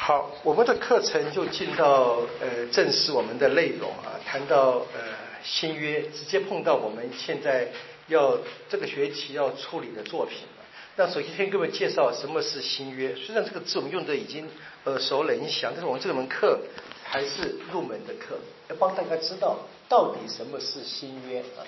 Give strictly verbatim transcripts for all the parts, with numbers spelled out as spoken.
好，我们的课程就进到呃正式我们的内容啊，谈到呃新约，直接碰到我们现在要这个学期要处理的作品。那首先先给各位介绍什么是新约。虽然这个字我们用的已经耳熟能详，但是我们这门课还是入门的课，要帮大家知道到底什么是新约啊。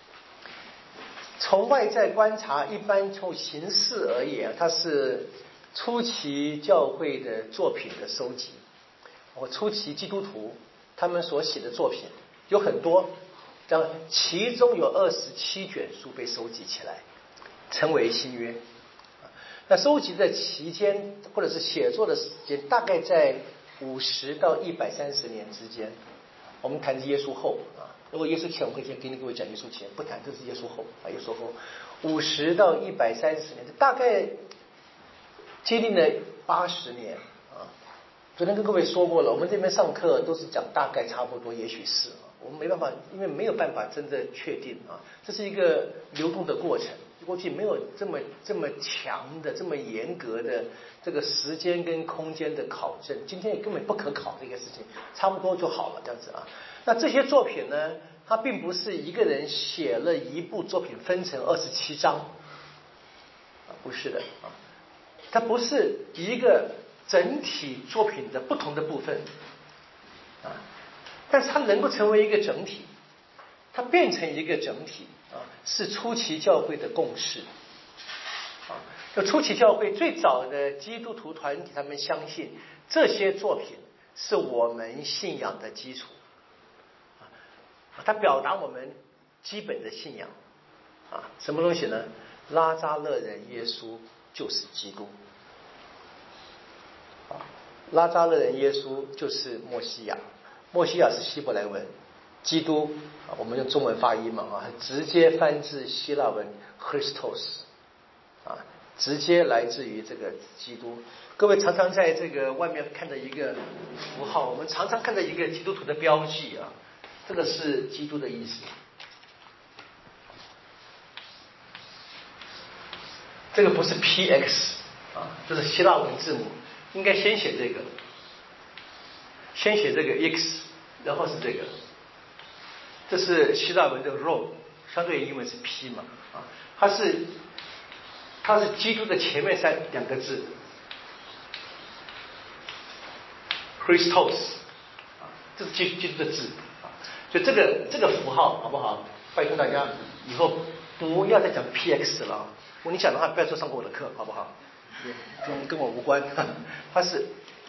从外在观察，一般从形式而言，它是初期教会的作品的收集。我初期基督徒他们所写的作品有很多，这样其中有二十七卷书被收集起来，称为新约。那收集的期间或者是写作的时间，大概在五十到一百三十年之间。我们谈耶稣后啊，如果耶稣前，我们会先给你各位讲耶稣前，不谈，这是耶稣后啊，耶稣后五十到一百三十年，大概接近了八十年啊。昨天跟各位说过了，我们这边上课都是讲大概差不多，也许是啊，我们没办法，因为没有办法真的确定啊，这是一个流动的过程。过去没有这么这么强的、这么严格的这个时间跟空间的考证，今天也根本不可考这个事情，差不多就好了这样子啊。那这些作品呢，它并不是一个人写了一部作品分成二十七章啊，不是的啊，它不是一个整体作品的不同的部分啊，但是它能够成为一个整体，它变成一个整体。啊，是初期教会的共识啊。就初期教会最早的基督徒团体，他们相信这些作品是我们信仰的基础啊，它表达我们基本的信仰啊。什么东西呢？拉扎勒人耶稣就是基督啊，拉扎勒人耶稣就是默西亚，默西亚是希伯来文。基督，我们用中文发音嘛啊，直接翻自希腊文 Christos 啊，直接来自于这个基督。各位常常在这个外面看到一个符号，我们常常看到一个基督徒的标记啊，这个是基督的意思。这个不是 P X 啊，这是希腊文字母，应该先写这个，先写这个 X， 然后是这个。这是希腊文的 rho， 相对于英文是 P 嘛啊，它是它是基督的前面三两个字 Christos 啊，这是基基督的字啊，所以这个这个符号好不好？拜托大家以后不要再讲 P X 了啊！如果你讲的话，不要说上过我的课，好不好？跟跟我无关，它是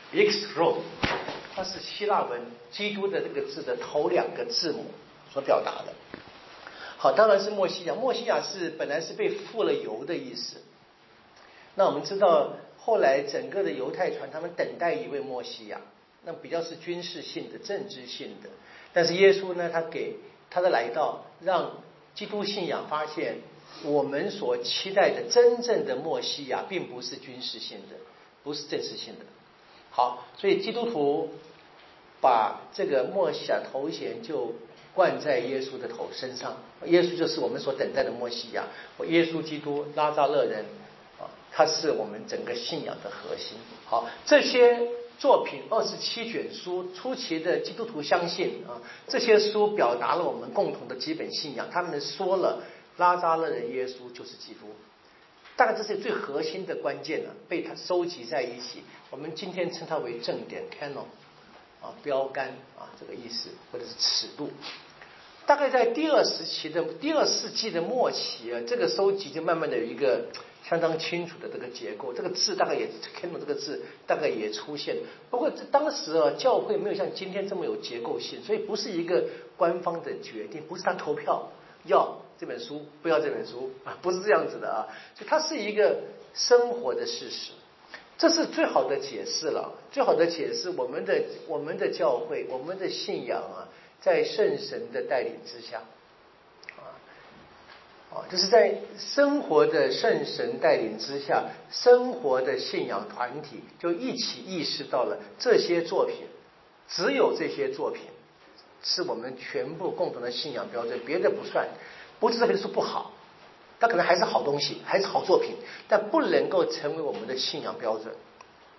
X rho， 它是希腊文基督的这个字的头两个字母所表达的。好，当然是默西亚。默西亚是本来是被付了油的意思。那我们知道，后来整个的犹太传，他们等待一位默西亚，那比较是军事性的、政治性的。但是耶稣呢，他给他的来到，让基督信仰发现，我们所期待的真正的默西亚，并不是军事性的，不是政治性的。好，所以基督徒把这个默西亚头衔就冠在耶稣的头身上，耶稣就是我们所等待的默西亚，耶稣基督拉扎勒人啊，他是我们整个信仰的核心。好，这些作品二十七卷书，初期的基督徒相信啊，这些书表达了我们共同的基本信仰，他们说了拉扎勒人耶稣就是基督，大概这是最核心的关键呢、啊，被他收集在一起，我们今天称它为正典 canon 啊，标杆啊，这个意思，或者是尺度。大概在第二时期的第二世纪的末期啊，这个收集就慢慢的有一个相当清楚的这个结构，这个字大概也 canon 这个字大概也出现。不过当时啊，教会没有像今天这么有结构性，所以不是一个官方的决定，不是他投票要这本书不要这本书啊，不是这样子的啊，所以它是一个生活的事实。这是最好的解释了，最好的解释我们的我们的教会，我们的信仰啊，在圣神的带领之下，啊啊，就是在生活的圣神带领之下，生活的信仰团体就一起意识到了这些作品，只有这些作品是我们全部共同的信仰标准，别的不算。不是这本书不好，它可能还是好东西，还是好作品，但不能够成为我们的信仰标准。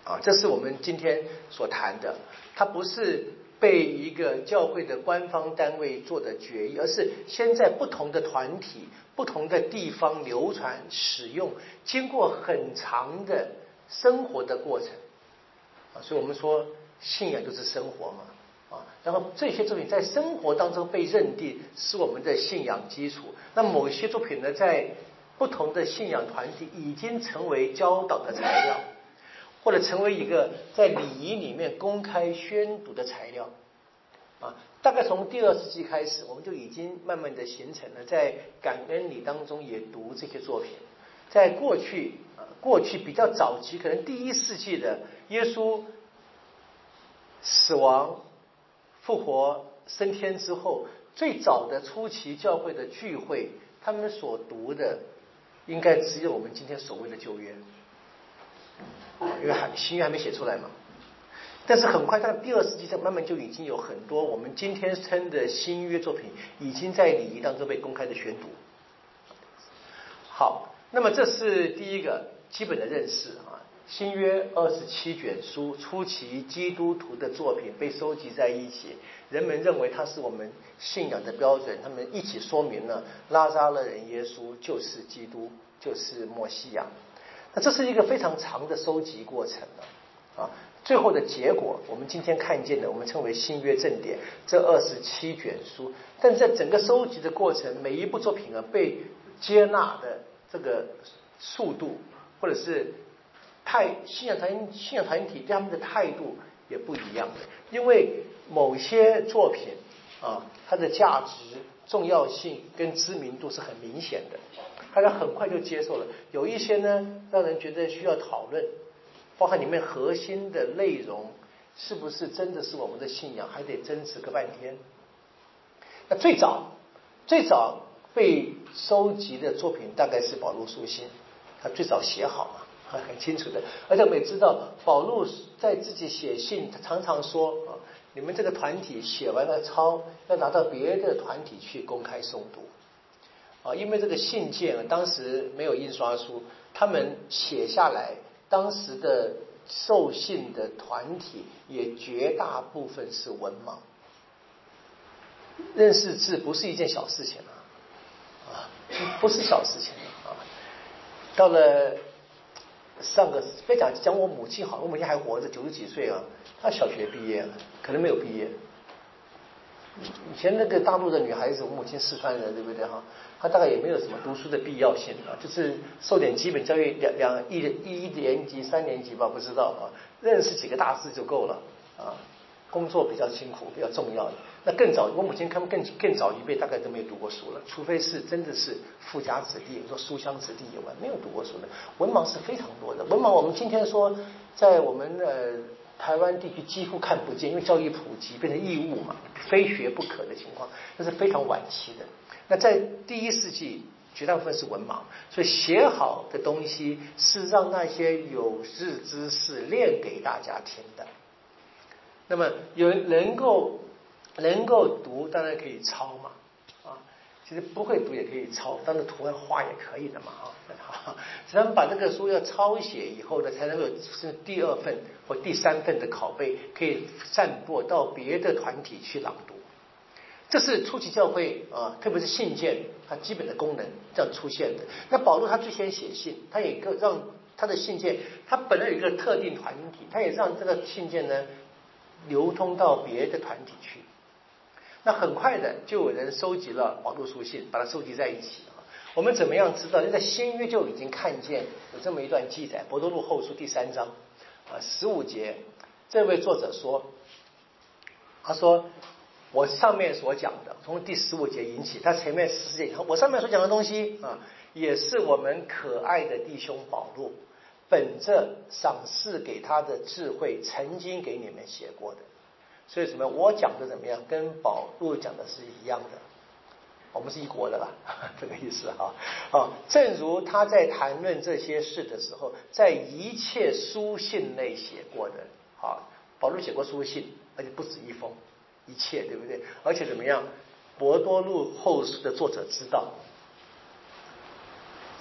啊，这是我们今天所谈的，它不是被一个教会的官方单位做的决议，而是先在不同的团体、不同的地方流传使用，经过很长的生活的过程啊，所以我们说信仰就是生活嘛。啊，然后这些作品在生活当中被认定是我们的信仰基础。那某些作品呢，在不同的信仰团体已经成为教导的材料，或者成为一个在礼仪里面公开宣读的材料。啊，大概从第二世纪开始，我们就已经慢慢的形成了在感恩礼当中也读这些作品。在过去，过去比较早期，可能第一世纪的耶稣死亡、复活、升天之后，最早的初期教会的聚会，他们所读的应该只有我们今天所谓的旧约，因为还新约还没写出来嘛。但是很快，在第二世纪上，慢慢就已经有很多我们今天称的新约作品，已经在礼仪当中被公开的宣读。好，那么这是第一个基本的认识啊。新约二十七卷书，初期基督徒的作品被收集在一起，人们认为它是我们信仰的标准，他们一起说明了拉扎勒人耶稣就是基督，就是默西亚。那这是一个非常长的收集过程啊。最后的结果，我们今天看见的，我们称为新约正典，这二十七卷书。但在整个收集的过程，每一部作品啊被接纳的这个速度，或者是态信仰团信仰团体对他们的态度也不一样的。因为某些作品啊，它的价值、重要性跟知名度是很明显的，大家很快就接受了。有一些呢，让人觉得需要讨论。包含里面核心的内容是不是真的是我们的信仰，还得争执个半天。那最早最早被收集的作品大概是保禄书信，他最早写好嘛，很清楚的。而且我们也知道，保禄在自己写信，他常常说啊，你们这个团体写完了抄，要拿到别的团体去公开诵读啊，因为这个信件当时没有印刷术，他们写下来。当时的受信的团体也绝大部分是文盲，认识字不是一件小事情啊，啊，不是小事情啊。到了上个，别讲讲我母亲好，我母亲还活着，九十几岁啊，她小学毕业了，可能没有毕业。以前那个大陆的女孩子，我母亲四川人，对不对哈？她大概也没有什么读书的必要性啊，就是受点基本教育，两两一一年级、三年级吧，不知道啊，认识几个大字就够了啊。工作比较辛苦，比较重要的。那更早，我母亲他们更更早一辈，大概都没有读过书了，除非是真的是富家子弟，说书香子弟以外，没有读过书的。文盲是非常多的，文盲我们今天说，在我们呃。台湾地区几乎看不见，因为教育普及变成义务嘛，非学不可的情况，那是非常晚期的。那在第一世纪，绝大部分是文盲，所以写好的东西是让那些有志之士练给大家听的。那么有人能够能够读，当然可以抄嘛，啊，其实不会读也可以抄，当然图案画也可以的嘛，啊。只能把这个书要抄写以后呢，才能够是第二份或第三份的拷贝，可以散播到别的团体去朗读。这是初期教会啊，特别是信件它基本的功能这样出现的。那保罗他最先写信，他也让他的信件，他本来有一个特定团体，他也让这个信件呢流通到别的团体去。那很快的就有人收集了保罗书信，把它收集在一起。我们怎么样知道？在新约就已经看见有这么一段记载，伯多禄后书第三章啊十五节，这位作者说，他说我上面所讲的，从第十五节引起，他前面十四节，我上面所讲的东西啊，也是我们可爱的弟兄保罗本着赏赐给他的智慧，曾经给你们写过的。所以什么？我讲的怎么样？跟保罗讲的是一样的。我们是一国的啦，这个意思哈啊。正如他在谈论这些事的时候，在一切书信内写过的啊，保罗写过书信，而且不止一封，一切对不对？而且怎么样？伯多禄后书的作者知道啊，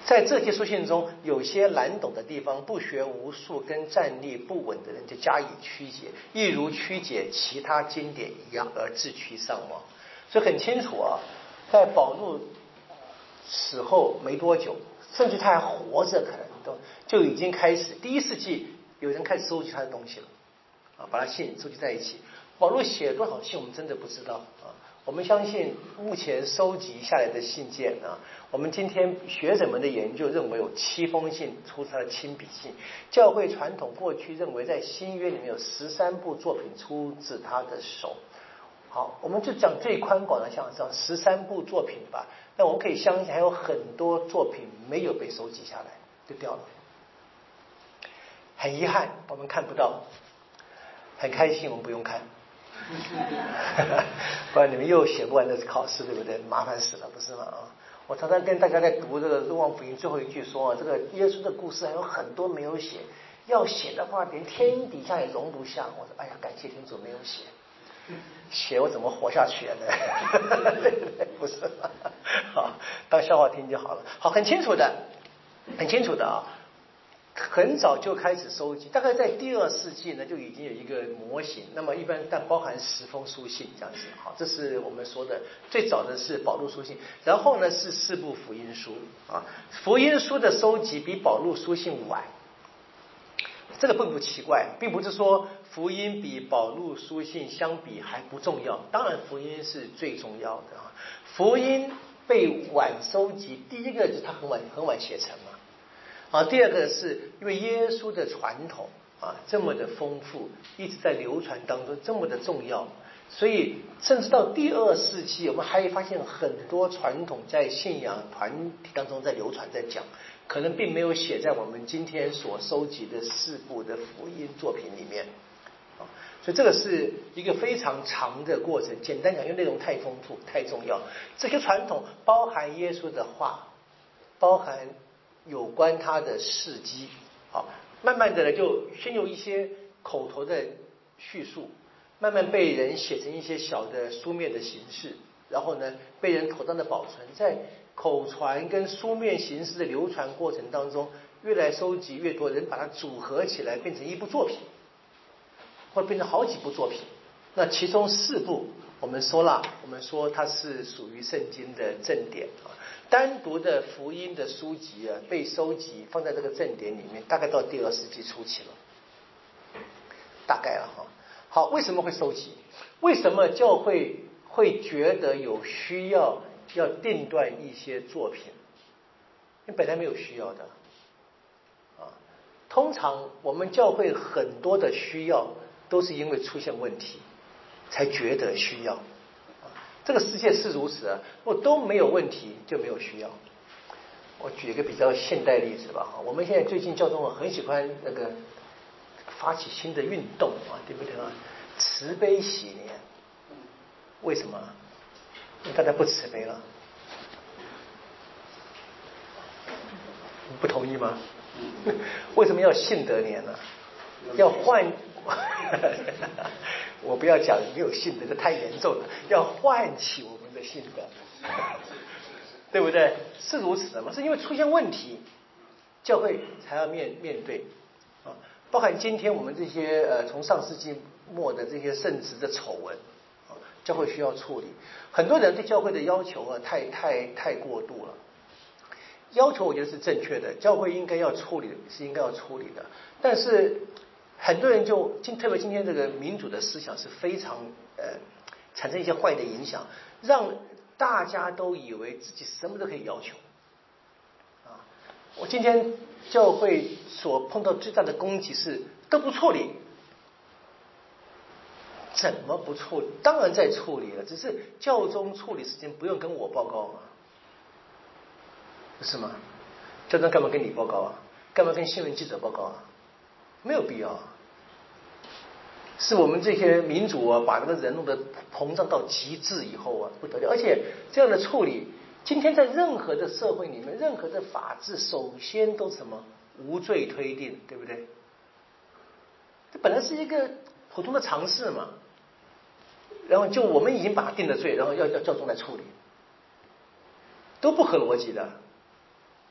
在这些书信中，有些难懂的地方，不学无术跟站立不稳的人就加以曲解，一如曲解其他经典一样而自取丧亡。所以很清楚啊，在保禄死后没多久，甚至他还活着，可能都就已经开始第一世纪有人开始收集他的东西了啊，把他信收集在一起。保禄写了多少信，我们真的不知道啊。我们相信目前收集下来的信件啊，我们今天学者们的研究认为有七封信出自他的亲笔信。教会传统过去认为在新约里面有十三部作品出自他的手。好，我们就讲最宽广的，像这十三部作品吧。那我们可以相信还有很多作品没有被收集下来，就掉了。很遗憾，我们看不到。很开心，我们不用看。不然你们又写不完的考试，对不对？麻烦死了，不是吗？啊！我常常跟大家在读这个《若望福音》最后一句说啊，这个耶稣的故事还有很多没有写，要写的话连天底下也容不下。我说，哎呀，感谢天主没有写，写我怎么活下去啊？对不对？不是吗？好，当笑话听就好了。好，很清楚的，很清楚的啊。很早就开始收集，大概在第二世纪呢就已经有一个模型。那么一般但包含十封书信这样子。好，这是我们说的最早的是保禄书信，然后呢是四部福音书啊。福音书的收集比保禄书信晚，这个并不奇怪，并不是说福音比保禄书信相比还不重要，当然福音是最重要的啊。福音被晚收集，第一个就是它很晚很晚写成嘛。啊，第二个是因为耶稣的传统啊这么的丰富，一直在流传当中，这么的重要，所以甚至到第二世纪，我们还发现很多传统在信仰团体当中在流传，在讲，可能并没有写在我们今天所收集的四部的福音作品里面啊，所以这个是一个非常长的过程。简单讲，因为内容太丰富、太重要，这些传统包含耶稣的话，包含有关他的事迹，好，慢慢的呢，就先有一些口头的叙述，慢慢被人写成一些小的书面的形式，然后呢，被人妥当的保存，在口传跟书面形式的流传过程当中，越来收集越多人把它组合起来，变成一部作品，或者变成好几部作品。那其中四部，我们说了，我们说它是属于圣经的正典啊。单独的福音的书籍啊，被收集放在这个正典里面，大概到第二世纪初期了，大概了哈。好，为什么会收集？为什么教会会觉得有需要要定断一些作品？因为本来没有需要的啊。通常我们教会很多的需要都是因为出现问题才觉得需要。这个世界是如此啊，如果都没有问题就没有需要。我举一个比较现代例子吧，我们现在最近教宗很喜欢那个发起新的运动啊，对不对啊？慈悲喜年，为什么？因为大家不慈悲了，不同意吗？为什么要信德年呢？要换。我不要讲没有信德，这太严重了，要唤起我们的信德，对不对？是如此的吗？是因为出现问题，教会才要面面对啊，包含今天我们这些呃从上世纪末的这些圣职的丑闻啊，教会需要处理。很多人对教会的要求啊，太太太过度了。要求我觉得是正确的，教会应该要处理，是应该要处理的，但是。很多人就今特别今天这个民主的思想是非常呃产生一些坏的影响，让大家都以为自己什么都可以要求啊。我今天教会所碰到最大的攻击是都不处理，怎么不处理？当然在处理了，只是教宗处理时间不用跟我报告嘛，不是吗？教宗干嘛跟你报告啊？干嘛跟新闻记者报告啊？没有必要，是我们这些民主啊，把这个人弄得膨胀到极致以后啊，不得了。而且这样的处理，今天在任何的社会里面，任何的法治，首先都什么无罪推定，对不对？这本来是一个普通的常识嘛，然后就我们已经把他定了罪，然后要要教宗来处理，都不合逻辑的。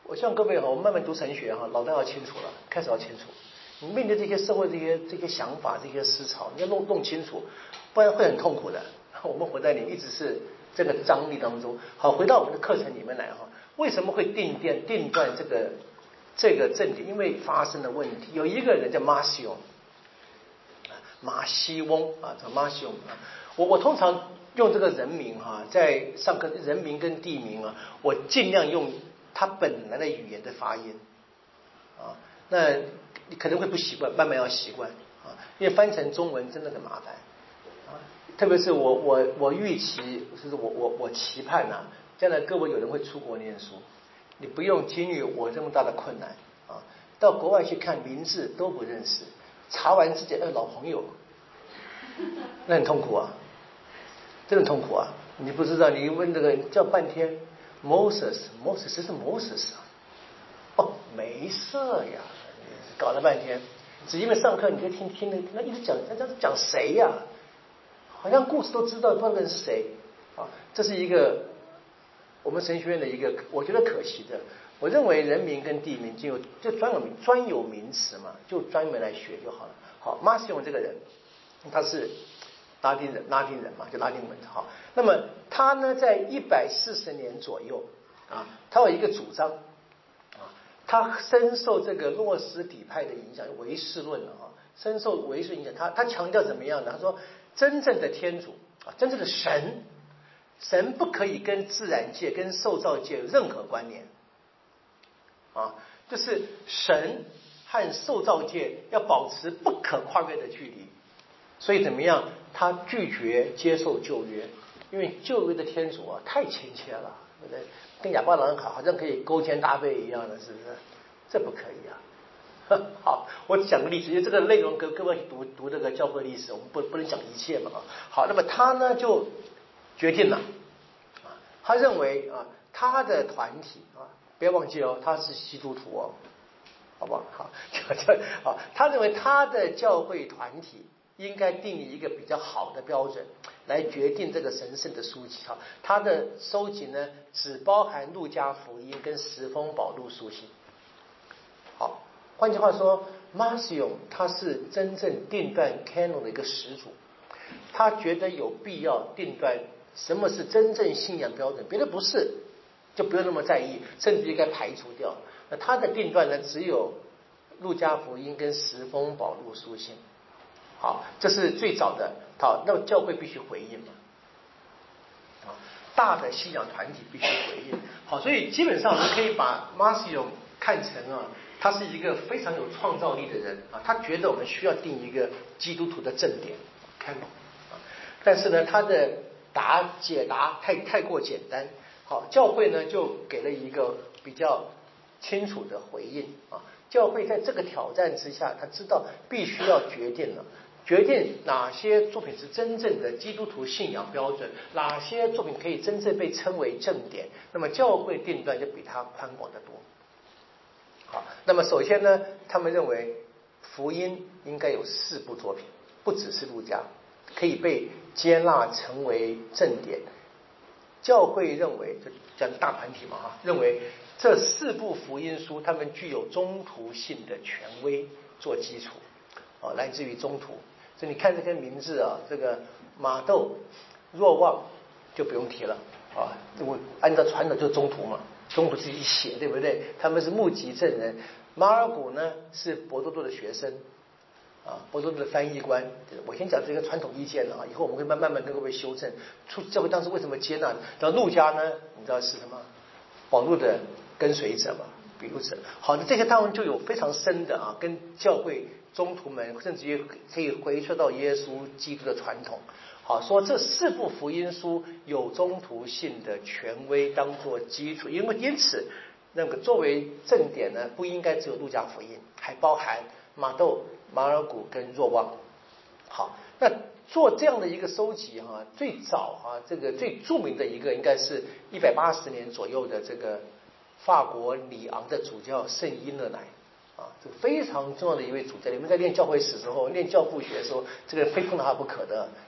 我希望各位哈，我们慢慢读神学哈，脑袋要清楚了，开始要清楚。你面对这些社会这些这些想法、这些思潮，你要弄弄清楚，不然会很痛苦的。我们活在里一直是这个张力当中。好，回到我们的课程里面来哈，为什么会定电定断这个这个正点？因为发生了问题。有一个人叫马西翁，马西翁啊，叫马西翁啊。我我通常用这个人名哈，在上课人名跟地名啊，我尽量用他本来的语言的发音啊。那你可能会不习惯，慢慢要习惯啊，因为翻成中文真的很麻烦啊。特别是我我我预期，就是我我我期盼呐、啊，将来各位有人会出国念书，你不用经历我这么大的困难啊，到国外去看名字都不认识，查完自己呃老朋友，那很痛苦啊，真的痛苦啊！你不知道，你问这个叫半天 Moses Moses 是 Moses 啊，哦没事呀，搞了半天，只因为上课你就听听那一直讲，那讲讲谁呀、啊？好像故事都知道，不知道那是谁啊？这是一个我们神学院的一个，我觉得可惜的。我认为人名跟地名就有就专有名专有名词嘛，就专门来学就好了。好，马西翁这个人，他是拉丁人，拉丁人嘛，就拉丁文好。那么他呢，在一百四十年左右啊，他有一个主张啊，他深受这个诺斯底派的影响，唯识论啊，深受唯识影响。他他强调怎么样呢？他说。真正的天主啊，真正的神，神不可以跟自然界、跟受造界有任何关联啊，就是神和受造界要保持不可跨越的距离。所以怎么样？他拒绝接受旧约，因为旧约的天主啊太亲切了，对不对？跟亚伯拉罕好像可以勾肩搭背一样的，是不是？这不可以啊。好，我讲个例子，因为这个内容各各位读读这个教会历史，我们不不能讲一切嘛啊。好，那么他呢就决定了啊，他认为啊，他的团体啊，不要忘记哦，他是基督徒哦，好不好？好，好，他认为他的教会团体应该定义一个比较好的标准，来决定这个神圣的书籍。哈，他的收集呢，只包含路加福音跟十封保禄书信。好。换句话说，马西翁他是真正定断 canon 的一个始祖，他觉得有必要定断什么是真正信仰标准，别的不是就不用那么在意，甚至应该排除掉。那他的定断呢，只有路加福音跟十封保禄书信。好，这是最早的。好，那么教会必须回应嘛，啊，大的信仰团体必须回应。好，所以基本上我们可以把马西翁看成啊。他是一个非常有创造力的人啊，他觉得我们需要定一个基督徒的正典 canon 啊，但是呢，他的答解答太太过简单，好，教会呢就给了一个比较清楚的回应啊。教会在这个挑战之下，他知道必须要决定了，决定哪些作品是真正的基督徒信仰标准，哪些作品可以真正被称为正典，那么教会定断就比他宽广得多。好，那么首先呢，他们认为福音应该有四部作品，不只是路加，可以被接纳成为正典。教会认为，就讲大团体嘛哈，认为这四部福音书，他们具有中途性的权威做基础，啊，来自于中途。所以你看这个名字啊，这个马窦、若望就不用提了啊，我按照传统就是中途嘛。中途自己写，对不对？他们是目击证人。马尔谷呢是博多多的学生啊，博多多的翻译官。我先讲这个传统意见了啊，以后我们会慢慢慢跟各位修正。出教会当时为什么接纳？然后路加呢，你知道是什么？保禄的跟随者嘛，比如者。好的，这些当然就有非常深的啊，跟教会中途们，甚至于可以回溯到耶稣基督的传统。好，说这四部福音书有中途性的权威当做基础，因为因此那个作为正典呢，不应该只有路加福音，还包含马窦、马尔谷跟若望。好，那做这样的一个收集哈、啊，最早啊，这个最著名的一个应该是一百八十年左右的这个法国里昂的主教圣伊勒乃。啊，这非常重要的一位主教，你们在练教会史时候、练教父学的时候，这个非碰到他不可的。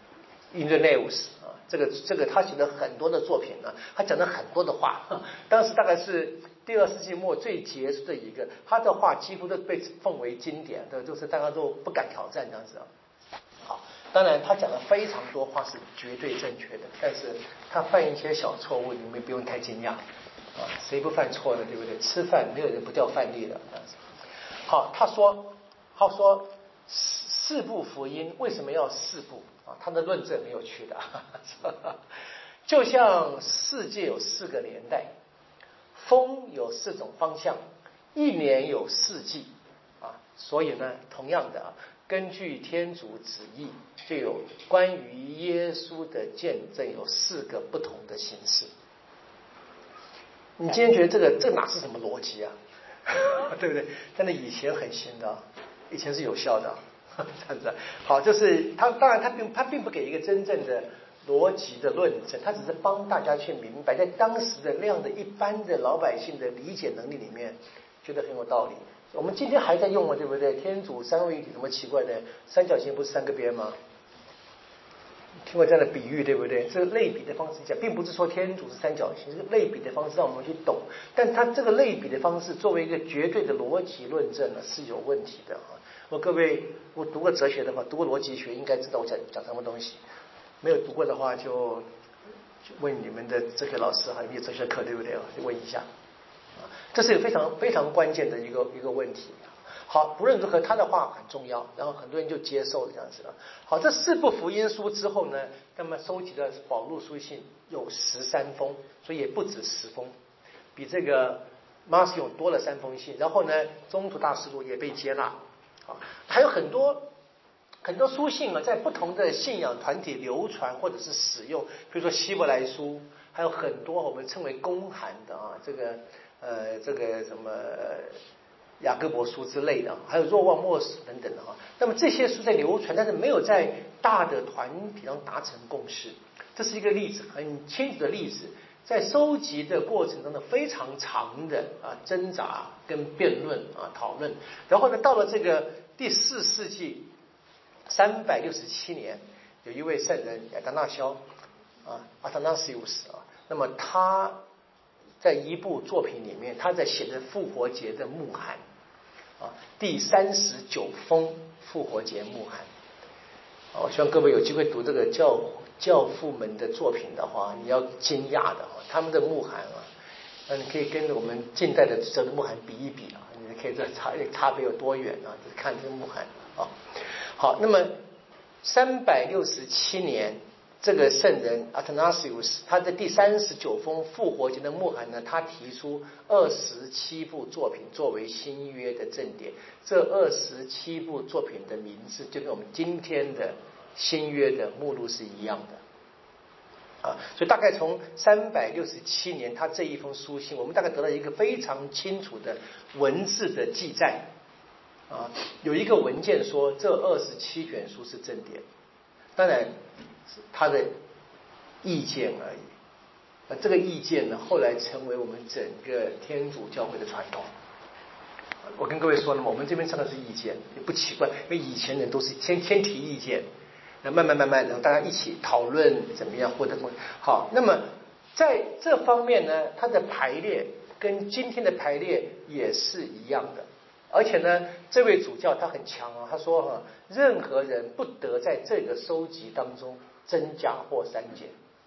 in the news 啊，这个这个他写了很多的作品呢，他讲了很多的话，当时大概是第二世纪末最杰出的一个，他的话几乎都被奉为经典的，就是大家都不敢挑战这样子啊。好，当然他讲的非常多话是绝对正确的，但是他犯一些小错误，你们不用太惊讶啊，谁不犯错呢？对不对？吃饭没有人不掉饭粒的这样子。好，他说他说四部福音为什么要四部啊？他的论证很有趣的，就像世界有四个年代，风有四种方向，一年有四季啊，所以呢，同样的啊，根据天主旨意，就有关于耶稣的见证有四个不同的形式。你今天觉得这个这哪是什么逻辑啊？对不对？但是以前很新的，以前是有效的，这样子。好，就是他当然他并他并不给一个真正的逻辑的论证，他只是帮大家去明白，在当时的那样的一般的老百姓的理解能力里面，觉得很有道理。我们今天还在用嘛，对不对？天主三位一体，什么奇怪的？三角形不是三个边吗？听过这样的比喻，对不对？这个类比的方式讲，并不是说天主是三角形，是类比的方式让我们去懂。但它这个类比的方式作为一个绝对的逻辑论证呢，是有问题的啊！我各位，我读过哲学的话，读过逻辑学，应该知道我讲讲什么东西。没有读过的话就，就问你们的哲学老师哈，有没有哲学课，对不对？就问一下啊，这是非常非常关键的一个一个问题。好，不论如何，他的话很重要，然后很多人就接受了这样子了。好，这四部福音书之后呢，那么收集了保禄书信有十三封，所以也不止十封，比这个马斯永多了三封信。然后呢，宗徒大事录也被接纳，好，还有很多很多书信啊，在不同的信仰团体流传或者是使用，比如说希伯来书，还有很多我们称为公函的啊，这个呃这个什么。雅各伯书之类的，还有若望末世等等的哈。那么这些书在流传，但是没有在大的团体上达成共识。这是一个例子，很清楚的例子。在收集的过程中呢，非常长的啊挣扎跟辩论啊讨论。然后呢，到了这个第四世纪三百六十七年，有一位圣人亚当纳肖啊 Athanasius 啊，那么他在一部作品里面，他在写的复活节的牧函。啊，第三十九封复活节牧函。啊，我希望各位有机会读这个教教父们的作品的话，你要惊讶的啊，他们的牧函啊，那你可以跟我们近代的这个牧函比一比啊，你可以这差差别有多远啊？就是看这个牧函啊。好，那么三百六十七年。这个圣人 Athanasius 他的第三十九封复活节的牧函呢，他提出二十七部作品作为新约的正典。这二十七部作品的名字就跟我们今天的新约的目录是一样的啊。所以大概从三百六十七年他这一封书信，我们大概得到一个非常清楚的文字的记载啊。有一个文件说这二十七卷书是正典，当然他的意见而已，而这个意见呢，后来成为我们整个天主教会的传统。我跟各位说了嘛，我们这边上的是意见，也不奇怪，因为以前人都是先先提意见，那慢慢慢慢，然后大家一起讨论怎么样获得共识。好，那么在这方面呢，它的排列跟今天的排列也是一样的。而且呢，这位主教他很强啊，他说哈、啊，任何人不得在这个收集当中增加或删减。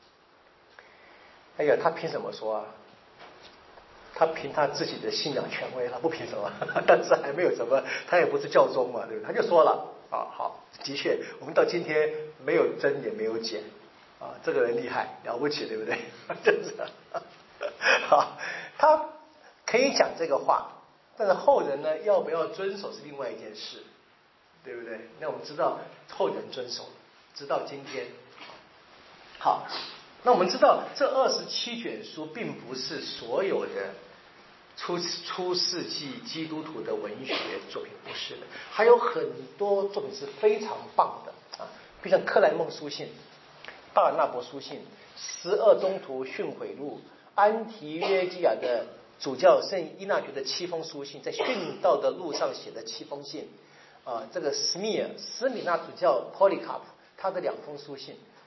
哎呀，他凭什么说啊？他凭他自己的信仰权威，他不凭什么？但是还没有什么，他也不是教宗嘛，对不对？他就说了啊，好，的确，我们到今天没有增也没有减啊，这个人厉害，了不起，对不对？就是，好，他可以讲这个话。但是后人呢，要不要遵守是另外一件事，对不对？那我们知道后人遵守，直到今天。好，那我们知道这二十七卷书并不是所有的初初世纪基督徒的文学作品，不是的，还有很多作品是非常棒的啊，比如像克莱孟书信、巴尔纳伯书信、十二宗徒训诲录、安提约基亚的主教圣依纳爵的七封书信，在殉道的路上写的七封信啊，这个斯米尔斯米纳主教 Polycarp 他的两封书信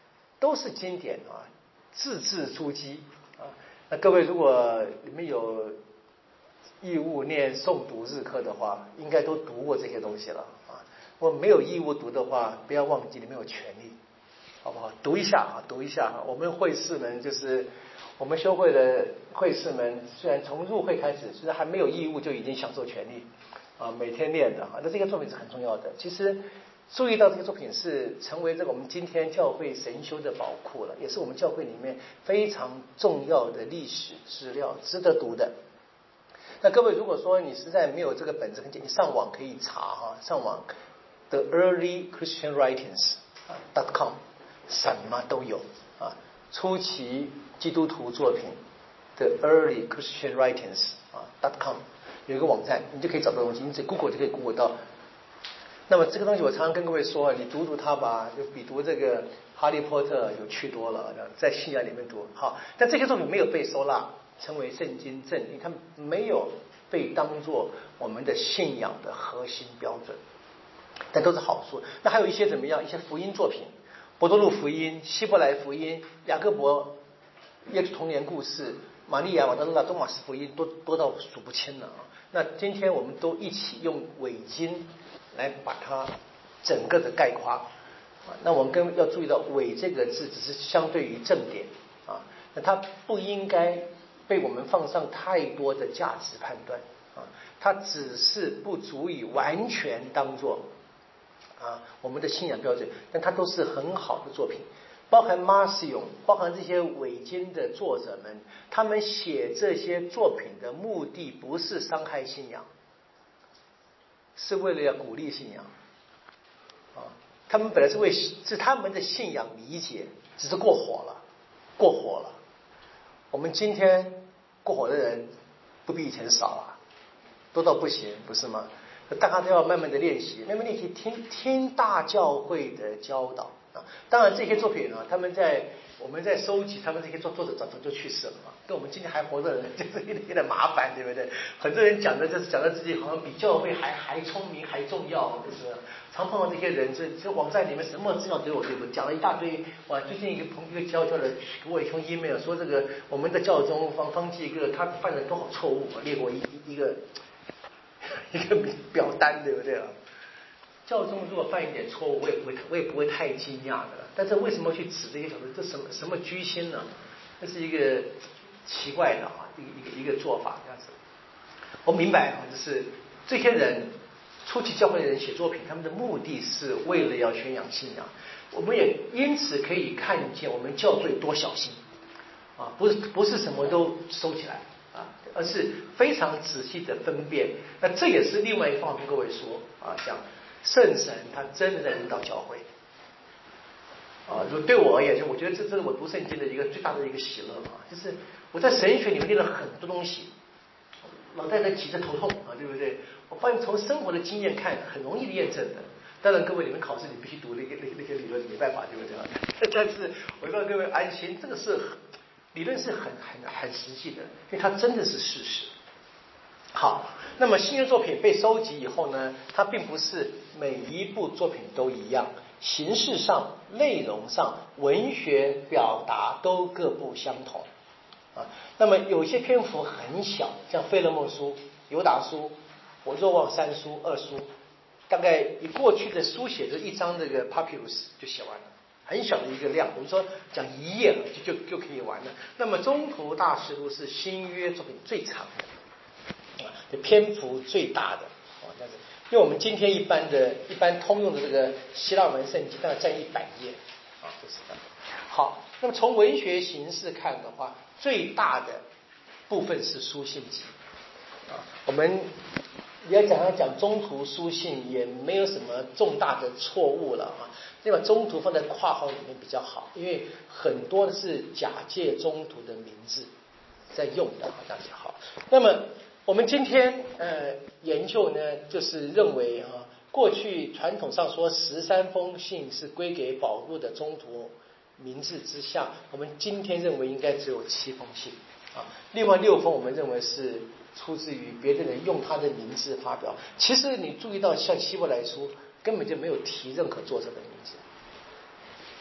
都是经典啊，字字珠玑啊。那各位如果你们有义务念诵读日课的话，应该都读过这些东西了啊。我没有义务读的话，不要忘记你们有权利，好不好？读一下啊，读一下啊。我们会士们就是我们修会的会士们，虽然从入会开始，虽然还没有义务就已经享受权利啊，每天念的啊。那这个作品是很重要的。其实注意到这个作品是成为这个我们今天教会神修的宝库了，也是我们教会里面非常重要的历史资料，值得读的。那各位如果说你实在没有这个本子，很简单，你上网可以查哈，上网 The Early Christian Writings dot com 什么都有啊，初期基督徒作品 The Early Christian Writings dot com 有一个网站，你就可以找到东西，你只 Google 就可以 Google 到。那么这个东西我常常跟各位说，你读读它吧，就比读这个哈利波特有趣多了，在信仰里面读好。但这些作品没有被收纳成为圣经正义，它没有被当作我们的信仰的核心标准，但都是好书。那还有一些怎么样？一些福音作品，伯多禄福音、希伯来福音、雅各伯耶稣童年故事、玛利亚、瓦达拉、多马斯福音，多多到数不清了啊。那今天我们都一起用伪经来把它整个的概括。那我们跟要注意到，伪这个字只是相对于正典啊，那它不应该被我们放上太多的价值判断啊，它只是不足以完全当作啊我们的信仰标准，但它都是很好的作品。包含马斯永，包含这些伪经的作者们，他们写这些作品的目的不是伤害信仰，是为了要鼓励信仰啊。他们本来是为是他们的信仰理解，只是过火了，过火了。我们今天过火的人不比以前少啊，多到不行，不是吗？大家都要慢慢的练习，慢慢练习听听大教会的教导啊。当然这些作品呢，他们在我们在收集他们这些作作者早早就去世了嘛，跟我们今天还活着的人就是有点有点麻烦，对不对？很多人讲的就是讲到自己好像比教会还还聪明还重要，就是常碰到这些人，这这网站里面什么资料都有，对不对？讲了一大堆。哇，最近一个朋一个教教的给我一封 email 说，这个我们的教宗方方济各他犯了多少错误，列过一一个一个表单，对不对啊？教宗如果犯一点错误，我也不会我也不会太惊讶的。但是为什么去指这些小说？这什么什么居心呢？这是一个奇怪的啊，一个一个一个做法这样子。我明白啊，就是这些人初期教会的人写作品，他们的目的是为了要宣扬信仰。我们也因此可以看见我们教队多小心啊，不是不是什么都收起来啊，而是非常仔细的分辨。那这也是另外一方面跟各位说啊，讲圣神他真的在领导教会啊。就对我而言，就我觉得这这是我读圣经的一个最大的一个喜乐啊，就是我在神学里面练了很多东西，脑袋在急着头痛啊，对不对？我发现从生活的经验看，很容易验证的。当然，各位你们考试你必须读那个那那些理论，没办法，对不对？但是我让各位安心，这个是理论是很很很实际的，因为它真的是事实。好，那么新约作品被收集以后呢，它并不是每一部作品都一样，形式上、内容上、文学表达都各不相同啊。那么有些篇幅很小，像《费勒蒙书》、《犹达书》、我若望三书、二书，大概以过去的书写的一张这个 papyrus 就写完了，很小的一个量，我们说讲一页就就就可以完了。那么中途大师录是新约作品最长的。篇幅最大的哦，这样子，因为我们今天一般的、一般通用的这个希腊文圣经，大概占一百页啊，就是这样。好，那么从文学形式看的话，最大的部分是书信集啊。我们要讲要讲中途书信，也没有什么重大的错误了啊。那么中途放在括号里面比较好，因为很多是假借中途的名字在用的，这样子好。那么我们今天呃研究呢，就是认为啊，过去传统上说十三封信是归给保禄的中途名字之下，我们今天认为应该只有七封信啊，另外六封我们认为是出自于别的人用他的名字发表。其实你注意到像希伯来书根本就没有提任何作者的名字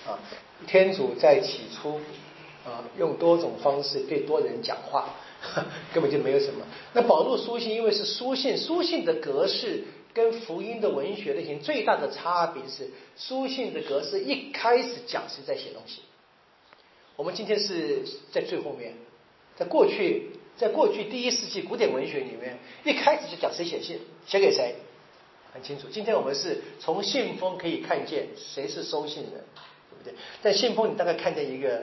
啊，天主在起初啊用多种方式对多人讲话，根本就没有什么。那保禄书信因为是书信，书信的格式跟福音的文学类型最大的差别是，书信的格式一开始讲是在写东西，我们今天是在最后面。在过去，在过去第一世纪古典文学里面，一开始就讲谁写信，写给谁，很清楚。今天我们是从信封可以看见谁是收信人，对不对？但信封你大概看见一个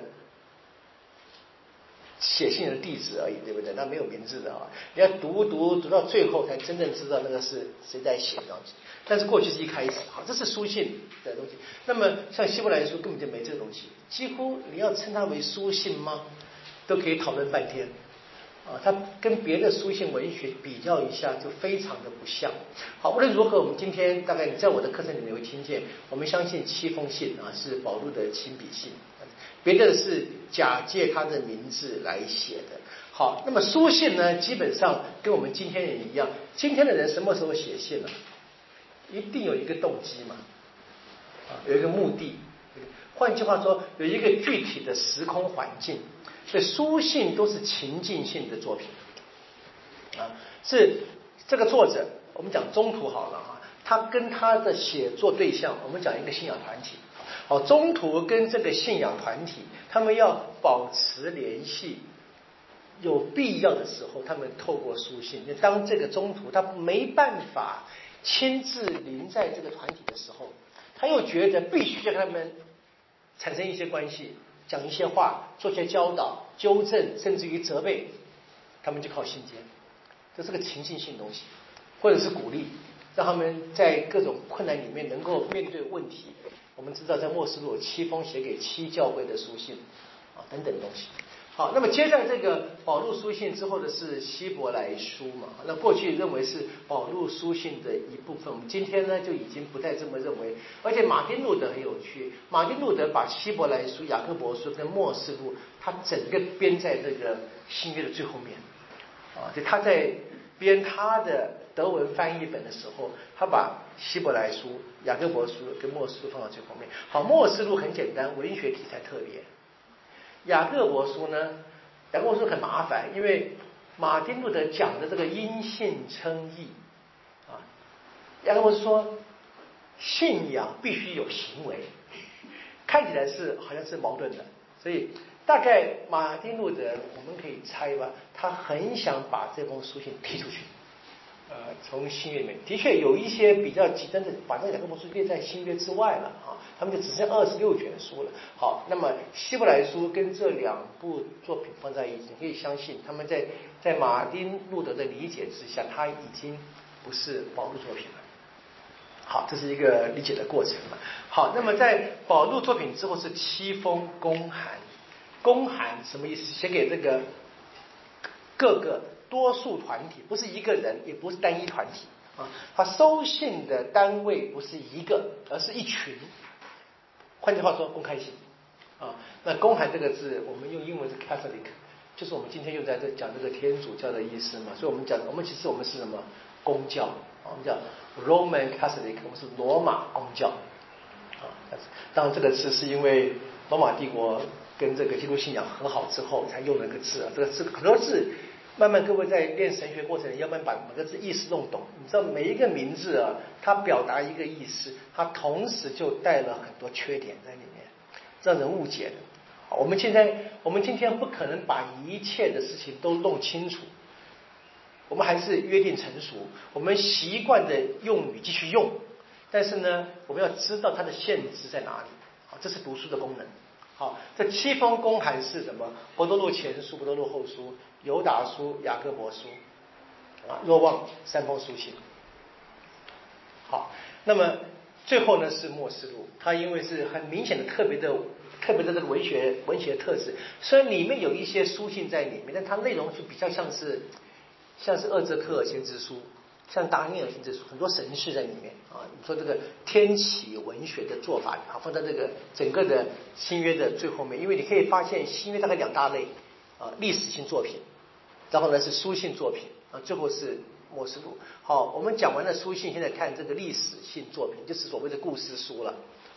写信的地址而已，对不对？那没有名字的啊，你要读读读到最后才真正知道那个是谁在写的东西。但是过去是一开始，好，这是书信的东西。那么像希伯来书根本就没这个东西，几乎你要称它为书信吗？都可以讨论半天啊，它跟别的书信文学比较一下，就非常的不像。好，无论如何，我们今天大概你在我的课程里面会听见，我们相信七封信啊是保禄的亲笔信，别的是假借他的名字来写的。好，那么书信呢，基本上跟我们今天人一样，今天的人什么时候写信呢？一定有一个动机嘛，啊，有一个目的。换句话说，有一个具体的时空环境。所以书信都是情境性的作品，啊，是这个作者，我们讲中途好了哈，他跟他的写作对象，我们讲一个信仰团体，好，中途跟这个信仰团体，他们要保持联系，有必要的时候，他们透过书信。当这个中途他没办法亲自临在这个团体的时候，他又觉得必须要跟他们产生一些关系。讲一些话，做些教导、纠正，甚至于责备，他们就靠信笺，这是个情境性东西，或者是鼓励，让他们在各种困难里面能够面对问题。我们知道，在末世录有七封写给七教会的书信啊，等等东西。好，那么接上这个保禄书信之后的是希伯来书嘛？那过去认为是保禄书信的一部分，我们今天呢就已经不再这么认为。而且马丁路德很有趣，马丁路德把希伯来书、雅各伯书跟末世录，他整个编在这个新约的最后面啊，就他在编他的德文翻译本的时候，他把希伯来书、雅各伯书跟末世录放到最后面。好，末世录很简单，文学题材特别。雅各伯书呢，雅各伯书很麻烦，因为马丁路德讲的这个因信称义啊，雅各伯书说信仰必须有行为，看起来是好像是矛盾的，所以大概马丁路德我们可以猜吧，他很想把这封书信踢出去。呃，从新约里面的确有一些比较极端的，把这个雅各伯书列在新约之外了啊，他们就只剩二十六卷书了。好，那么希伯来书跟这两部作品放在一起，你可以相信他们在在马丁路德的理解之下，他已经不是保禄作品了。好，这是一个理解的过程嘛。好，那么在保禄作品之后是七封公函，公函什么意思？写给这个各个。多数团体，不是一个人，也不是单一团体啊。他收信的单位不是一个，而是一群。换句话说，公开信啊。那公函这个字，我们用英文是 Catholic， 就是我们今天又在这讲这个天主教的意思嘛。所以我们讲，我们其实我们是什么？公教啊，我们叫 Roman Catholic， 我们是罗马公教啊。当然，这个字是因为罗马帝国跟这个基督信仰和好之后才用了个字啊。这个字很多字。慢慢各位在练神学过程，要不然把每个字意思弄懂。你知道每一个名字啊，它表达一个意思，它同时就带了很多缺点在里面，让人误解的。我们现在，我们今天不可能把一切的事情都弄清楚，我们还是约定成熟，我们习惯的用语继续用，但是呢，我们要知道它的限制在哪里。好，这是读书的功能。好，这七封公函是什么？伯多禄前书、伯多禄后书、犹达书、雅各伯书啊，若望三封书信。好，那么最后呢是末世录，它因为是很明显的特别的特别的这个文学文学特质，虽然里面有一些书信在里面，但它内容就比较像是像是厄泽克尔先知书。像达尼尔先知书，很多神事在里面啊。你说这个天启文学的做法啊，放在这个整个的新约的最后面，因为你可以发现新约大概两大类啊，历史性作品，然后呢是书信作品啊，最后是末世录。好，我们讲完了书信，现在看这个历史性作品，就是所谓的故事书了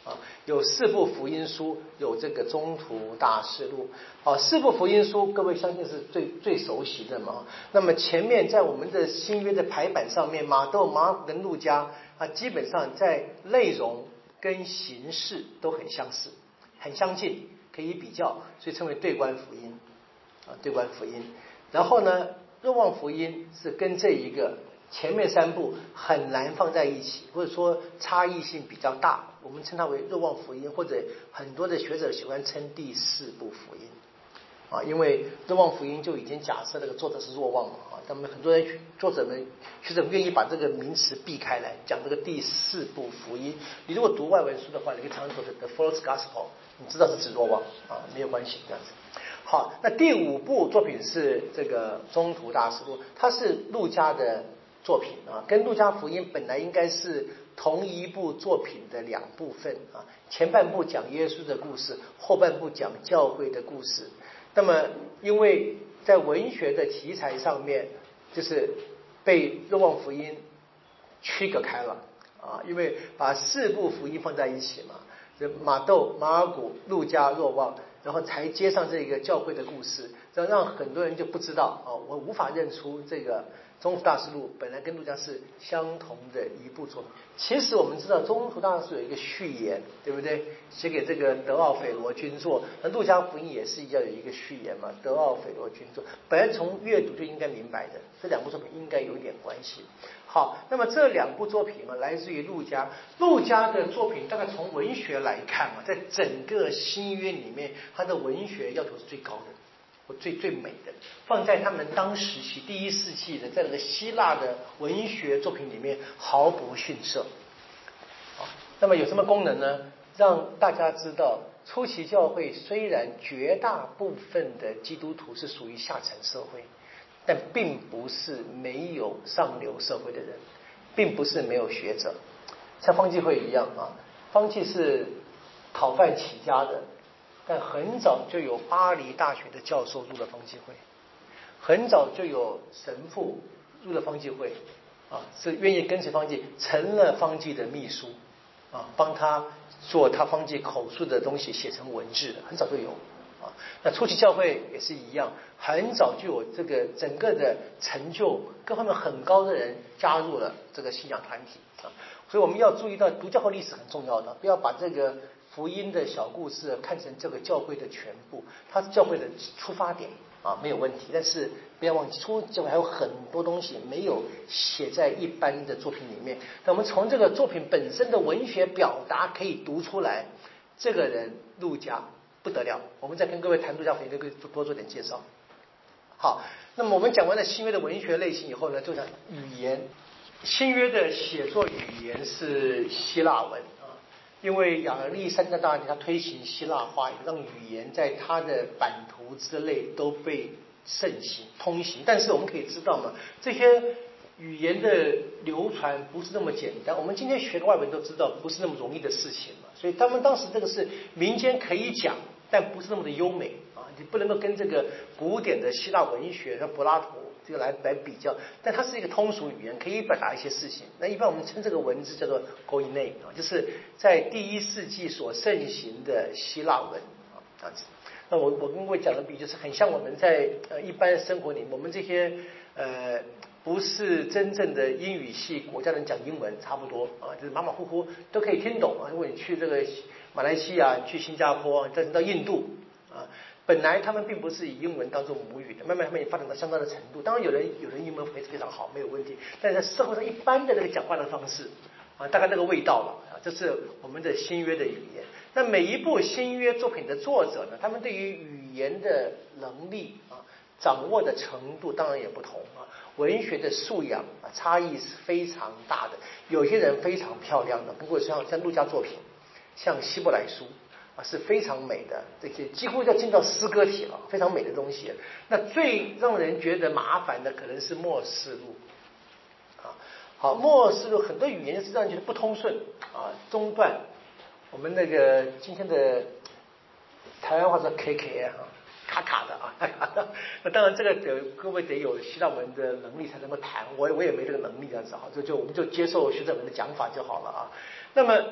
啊，有四部福音书，有这个宗徒大事录。啊，四部福音书，各位相信是最最熟悉的嘛。那么前面在我们的新约的排版上面，马窦、马可跟路加啊，基本上在内容跟形式都很相似，很相近，可以比较，所以称为对观福音啊，对观福音。然后呢，若望福音是跟这一个前面三部很难放在一起，或者说差异性比较大，我们称它为若望福音，或者很多的学者喜欢称第四部福音啊，因为若望福音就已经假设那个作者是若望嘛啊，他们很多人作者们学者愿意把这个名词避开来讲这个第四部福音。你如果读外文书的话，你可以常常读的 The Fourth Gospel， 你知道是指若望啊，没有关系这样子。好，那第五部作品是这个宗徒大事录，它是路加的作品啊，跟路加福音本来应该是同一部作品的两部分啊，前半部讲耶稣的故事，后半部讲教会的故事。那么因为在文学的题材上面，就是被若望福音区隔开了啊，因为把四部福音放在一起嘛，就马窦、马尔谷、路加、若望，然后才接上这个教会的故事，让让很多人就不知道啊，我无法认出这个宗徒大事录本来跟路加是相同的一部作品。其实我们知道宗徒大事录有一个序言，对不对？写给这个德奥斐罗君作，那路加福音也是要有一个序言嘛，德奥斐罗君作，本来从阅读就应该明白的，这两部作品应该有点关系。好，那么这两部作品啊，来自于路加。路加的作品大概从文学来看啊，在整个新约里面，他的文学要求是最高的。最最美的，放在他们当时期第一世纪的，在那个希腊的文学作品里面毫不逊色。好，那么有什么功能呢？让大家知道，初期教会虽然绝大部分的基督徒是属于下层社会，但并不是没有上流社会的人，并不是没有学者，像方济会一样啊，方济是讨饭起家的。但很早就有巴黎大学的教授入了方济会，很早就有神父入了方济会，啊，是愿意跟随方济，成了方济的秘书，啊，帮他做他方济口述的东西写成文字的，很早就有。啊，那初期教会也是一样，很早就有这个整个的成就各方面很高的人加入了这个信仰团体啊，所以我们要注意到读教会历史很重要的，不要把这个福音的小故事看成这个教会的全部，它是教会的出发点啊，没有问题。但是不要忘记，出教会还有很多东西没有写在一般的作品里面。那我们从这个作品本身的文学表达可以读出来，这个人路加不得了。我们再跟各位谈路加福音，可以多做点介绍。好，那么我们讲完了新约的文学类型以后呢，就讲语言。新约的写作语言是希腊文。因为亚历山大大帝他推行希腊化，让语言在他的版图之内都被盛行通行。但是我们可以知道嘛，这些语言的流传不是那么简单。我们今天学的外文都知道，不是那么容易的事情嘛。所以他们当时这个是民间可以讲，但不是那么的优美啊，你不能够跟这个古典的希腊文学像柏拉图这个来来比较，但它是一个通俗语言，可以表达一些事情。那一般我们称这个文字叫做 Koine 啊，就是在第一世纪所盛行的希腊文啊，这样子。那我我跟各位讲的比，就是很像我们在呃一般生活里，我们这些呃不是真正的英语系国家人讲英文差不多啊，就是马马虎虎都可以听懂啊。如果你去这个马来西亚、去新加坡，再到印度啊。本来他们并不是以英文当做母语的，慢慢他们也发展到相当的程度。当然有人有人英文非非常好，没有问题，但是在社会上一般的那个讲话的方式啊，大概那个味道了啊，这是我们的新约的语言。那每一部新约作品的作者呢，他们对于语言的能力啊，掌握的程度当然也不同啊，文学的素养啊，差异是非常大的。有些人非常漂亮的，不过像像路加作品，像希伯来书。啊，是非常美的，这些几乎要进到诗歌体了，非常美的东西。那最让人觉得麻烦的可能是末世录啊。好，末世录很多语言是让人觉得不通顺啊，中断。我们那个今天的台湾话说 K K 啊，卡卡的啊，卡卡的。那当然这个得各位得有希腊文的能力才能够谈，我我也没这个能力这样子哈，就就我们就接受学者们的讲法就好了啊。那么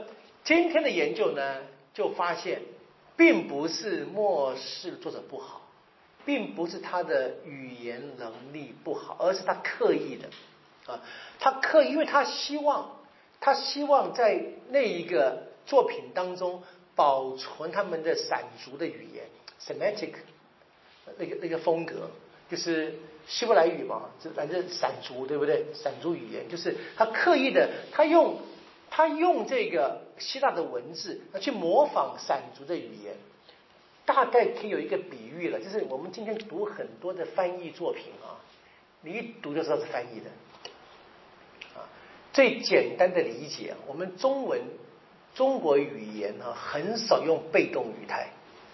今天的研究呢，就发现，并不是末世作者不好，并不是他的语言能力不好，而是他刻意的啊，他刻意，因为他希望，他希望在那一个作品当中保存他们的闪族的语言 ，Semitic 那个那个风格，就是希伯来语嘛，就反正闪族对不对？闪族语言就是他刻意的，他用。他用这个希腊的文字去模仿闪族的语言，大概可以有一个比喻了，就是我们今天读很多的翻译作品啊，你一读就知道是翻译的啊。最简单的理解，我们中文中国语言啊很少用被动语态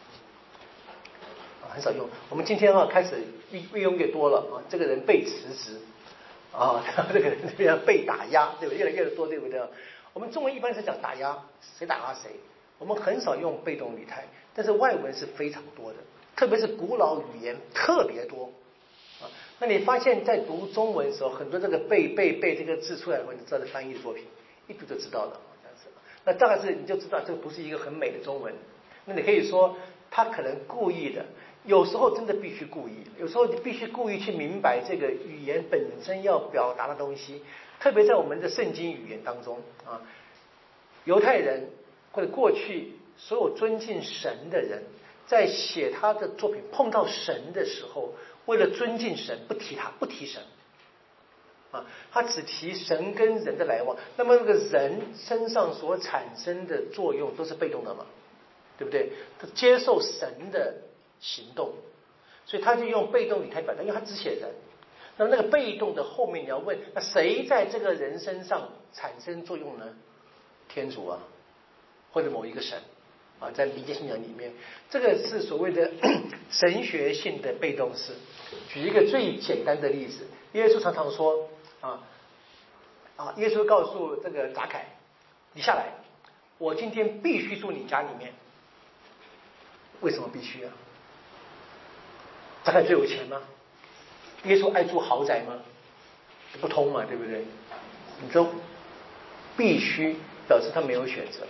啊，很少用。我们今天啊开始运用越多了啊，这个人被辞职啊，这个人被打压，对不对？越来越多，对不对？我们中文一般是讲打压，谁打压谁，我们很少用被动语态，但是外文是非常多的，特别是古老语言特别多啊。那你发现，在读中文的时候，很多这个背背背这个字出来以后，你知道是翻译的作品，一读就知道了。那大概是你就知道这个不是一个很美的中文。那你可以说他可能故意的，有时候真的必须故意，有时候你必须故意去明白这个语言本身要表达的东西。特别在我们的圣经语言当中啊，犹太人或者过去所有尊敬神的人，在写他的作品碰到神的时候，为了尊敬神，不提他，不提神啊，他只提神跟人的来往。那么那个人身上所产生的作用都是被动的嘛，对不对？他接受神的行动，所以他就用被动语态表达，因为他只写人。那么那个被动的后面你要问，那谁在这个人身上产生作用呢？天主啊，或者某一个神啊，在理解信仰里面，这个是所谓的神学性的被动式。举一个最简单的例子，耶稣常常说啊啊，耶稣告诉这个杂凯，你下来，我今天必须住你家里面。为什么必须啊？杂凯最有钱吗？耶稣爱住豪宅吗？不通嘛，对不对？你都必须表示他没有选择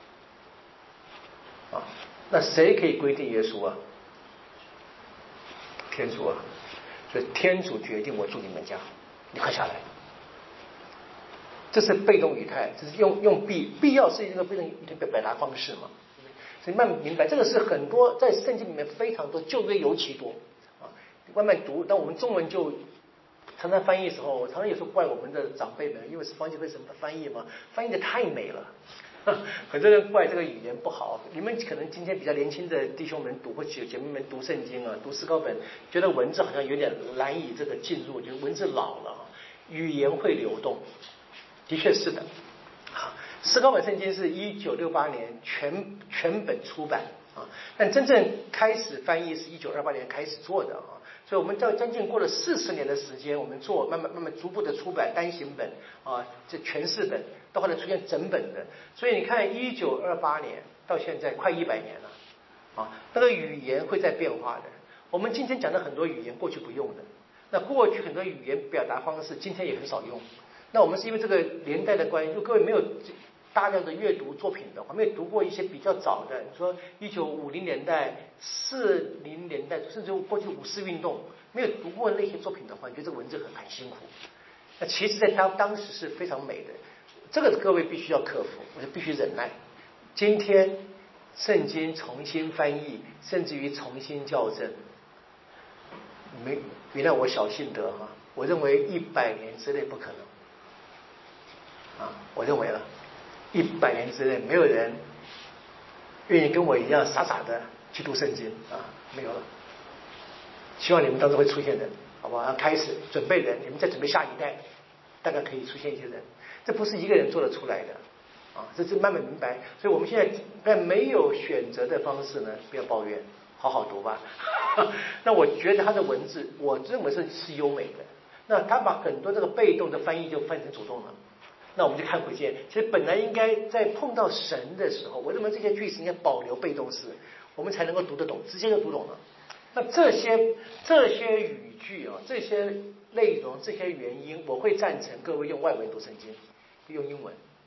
啊。那谁可以规定耶稣啊？天主啊。所以天主决定我住你们家，你快下来。这是被动语态，这是用用必必要是一个被动语态的表达方式嘛。所以慢慢明白，这个是很多在圣经里面非常多，旧约尤其多。慢慢读，但我们中文就常常翻译的时候，我常常有时候怪我们的长辈们，因为是方济会什么翻译嘛，翻译的太美了，很多人怪这个语言不好。你们可能今天比较年轻的弟兄们读或姐姐妹们读圣经啊，读思高本，觉得文字好像有点难以这个进入，觉得文字老了，语言会流动，的确是的。思高本圣经是一九六八年全全本出版啊，但真正开始翻译是一九二八年开始做的啊。所以我们在将近过了四十年的时间，我们做慢慢慢慢逐步的出版单行本啊，这全四本，到后来出现整本的。所以你看，一九二八年到现在快一百年了啊，那个语言会在变化的。我们今天讲的很多语言，过去不用的。那过去很多语言表达方式，今天也很少用。那我们是因为这个年代的关系，就各位没有大量的阅读作品的话，没有读过一些比较早的，你说一九五零年代、四零年代，甚至过去五四运动，没有读过那些作品的话，你觉得这个文字很很辛苦。那其实在当当时是非常美的，这个各位必须要克服，我就必须忍耐。今天圣经重新翻译，甚至于重新校正，没原谅我小心得哈，我认为一百年之内不可能啊，我认为了。一百年之内，没有人愿意跟我一样傻傻的去读圣经啊，没有了。希望你们当中会出现人，好不好？要开始准备人，你们再准备下一代，大概可以出现一些人。这不是一个人做得出来的啊，这是慢慢明白。所以我们现在在没有选择的方式呢，不要抱怨，好好读吧。那我觉得他的文字，我认为是是优美的。那他把很多这个被动的翻译就翻译成主动了。那我们就看回见，其实本来应该在碰到神的时候，我认为这些句子应该保留被动式，我们才能够读得懂，直接就读懂了。那这些这些语句啊，这些内容，这些原因，我会赞成各位用外文读圣经，用英文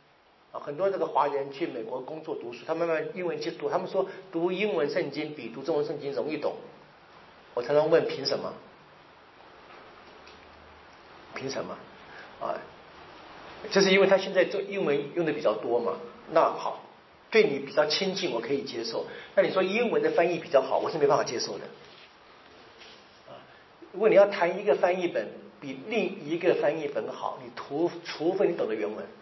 啊，很多这个华人去美国工作读书，他慢慢英文去读，他们说读英文圣经比读中文圣经容易懂。我常常问凭什么？凭什么？啊，就是因为他现在做英文用的比较多嘛。那好，对你比较亲近，我可以接受。那你说英文的翻译比较好，我是没办法接受的。啊，如果你要谈一个翻译本比另一个翻译本好，你除除非你懂得原文。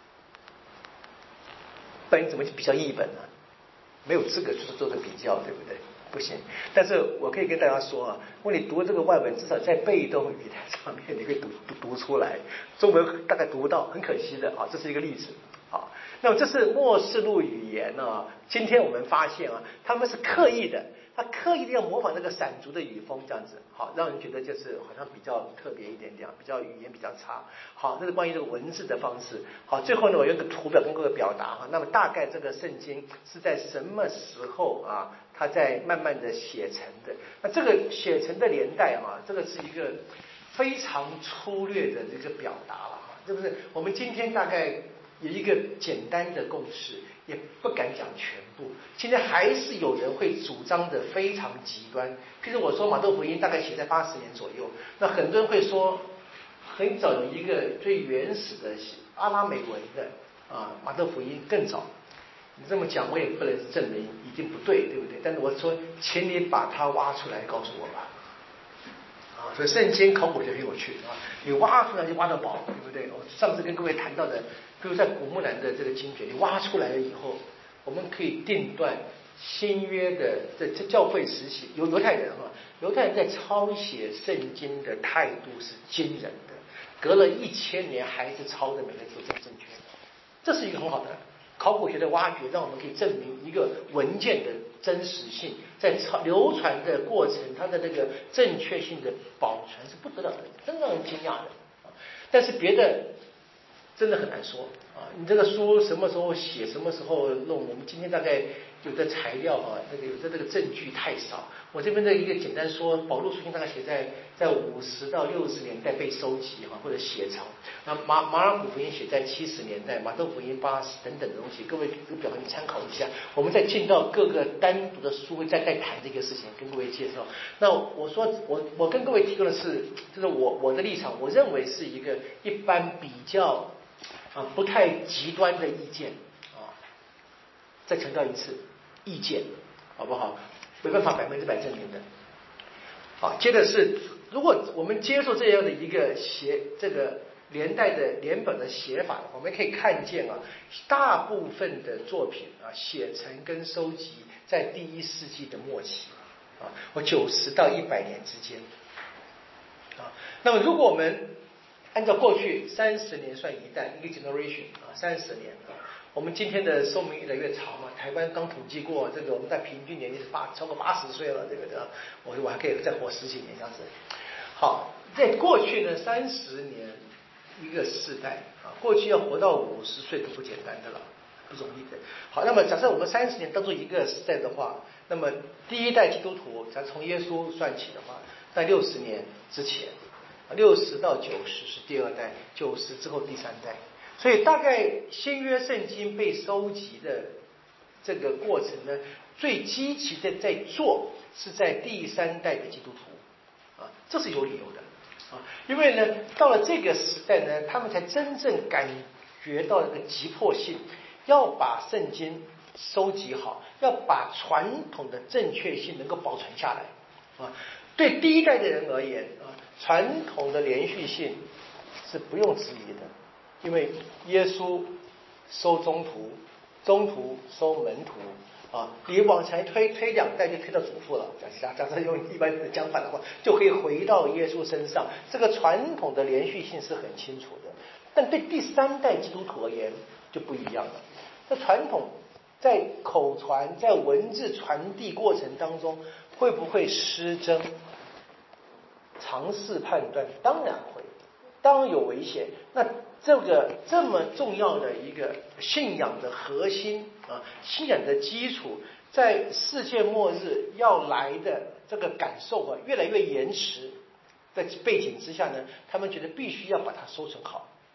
不然你怎么去比较译本呢？没有资格去做这个比较，对不对？不行。但是我可以跟大家说啊，如果你读这个外文，至少在被动语态上面你可以读读读出来，中文大概读不到，很可惜的啊，这是一个例子啊。那么这是末世录语言啊，今天我们发现啊，他们是刻意的，他刻意的要模仿这个闪族的语风，这样子，好，让人觉得就是好像比较特别一点点，比较语言比较差。好，这是关于这个文字的方式。好，最后呢，我用个图表跟各位表达哈。那么大概这个圣经是在什么时候啊？它在慢慢的写成的。那这个写成的年代啊，这个是一个非常粗略的这个表达了哈，是不是？我们今天大概有一个简单的共识，也不敢讲全部。现在还是有人会主张的非常极端。譬如我说马窦福音大概写在八十年左右，那很多人会说，很早有一个最原始的阿拉美文的啊马窦福音更早。你这么讲我也不能证明一定不对，对不对？但是我说，请你把它挖出来告诉我吧。啊，所以圣经考古学很有趣啊，你挖出来就挖到宝，对不对？我上次跟各位谈到的，比如在古木兰的这个经卷，你挖出来了以后，我们可以定断新约的这这教会时期，犹犹太人啊，犹太人在抄写圣经的态度是惊人的，隔了一千年还是抄的每个字都正确，这是一个很好的考古学的挖掘，让我们可以证明一个文件的真实性，在流传的过程，它的那个正确性的保存是不得了的，真让人惊讶的。但是别的真的很难说啊！你这个书什么时候写，什么时候弄？我们今天大概有的材料啊，那个有的这个证据太少。我这边的一个简单说，保禄书信大概写在在五十到六十年代被收集哈，或者写成。那马马尔谷福音写在七十年代，马窦福音八十等等的东西，各位这个表格你参考一下。我们再进到各个单独的书会再再谈这个事情，跟各位介绍。那我说我我跟各位提供的是，就是我我的立场，我认为是一个一般比较啊不太极端的意见啊。再强调一次，意见好不好？没办法百分之百证明的。好，接着是，如果我们接受这样的一个写这个年代的年本的写法，我们可以看见啊，大部分的作品啊写成跟收集在第一世纪的末期啊，我九十到一百年之间啊。那么如果我们按照过去三十年算一代，一个 generation 啊，三十年啊。我们今天的寿命越来越长嘛，台湾刚统计过，这个我们在平均年龄是八超过八十岁了，这个的，我我还可以再活十几年这样子。好，在过去呢，三十年一个世代啊，过去要活到五十岁都不简单的了，不容易的。好，那么假设我们三十年当做一个时代的话，那么第一代基督徒，咱从耶稣算起的话，在六十年之前，六十到九十是第二代，九十之后第三代。所以大概新约圣经被收集的这个过程呢，最积极的在做是在第三代的基督徒啊，这是有理由的啊，因为呢到了这个时代呢，他们才真正感觉到这个急迫性，要把圣经收集好，要把传统的正确性能够保存下来啊。对第一代的人而言啊，传统的连续性是不用质疑的。因为耶稣收宗徒，宗徒收门徒啊，你往前推推两代就推到祖父了。假假设用一般的讲法的话，就可以回到耶稣身上。这个传统的连续性是很清楚的，但对第三代基督徒而言就不一样了。这传统在口传、在文字传递过程当中，会不会失真？尝试判断，当然会，当然有危险。那这个这么重要的一个信仰的核心啊，信仰的基础，在世界末日要来的这个感受啊，越来越延迟的背景之下呢，他们觉得必须要把它收存好。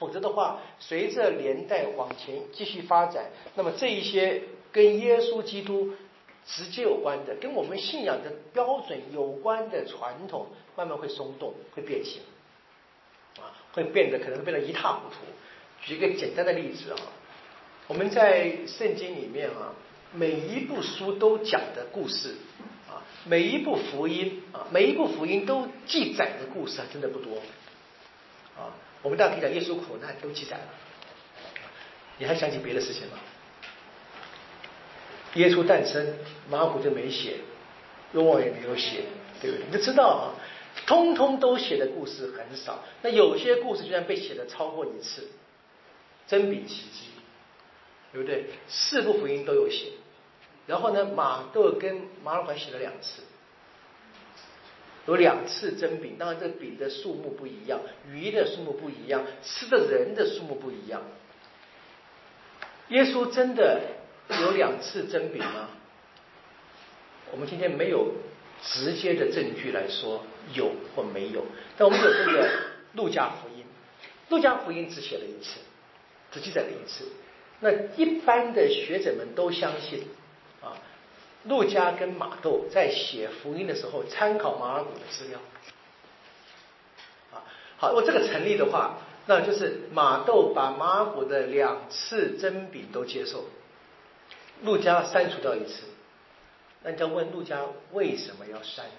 否则的话，随着年代往前继续发展，那么这一些跟耶稣基督直接有关的，跟我们信仰的标准有关的传统，慢慢会松动，会变形，啊，会变得可能会变得一塌糊涂。举一个简单的例子啊，我们在圣经里面啊，每一部书都讲的故事啊，每一部福音啊，每一部福音都记载的故事还真的不多啊。我们大家可以讲耶稣苦难都记载了，你还想起别的事情吗？耶稣诞生，马可就没写，若望也没有写，对不对？你就知道啊，通通都写的故事很少。那有些故事居然被写的超过一次，真比奇迹，对不对？四部福音都有写，然后呢，马窦跟马可写了两次，有两次蒸饼，当然这个饼的数目不一样，鱼的数目不一样，吃的人的数目不一样。耶稣真的有两次蒸饼吗？我们今天没有直接的证据来说有或没有，但我们有这个路加福音，路加福音只写了一次，只记载了一次。那一般的学者们都相信啊，路加跟马窦在写福音的时候参考马尔谷的资料啊。好，如果这个成立的话，那就是马窦把马尔谷的两次蒸饼都接受，路加删除掉一次。那你就要问路加为什么要删？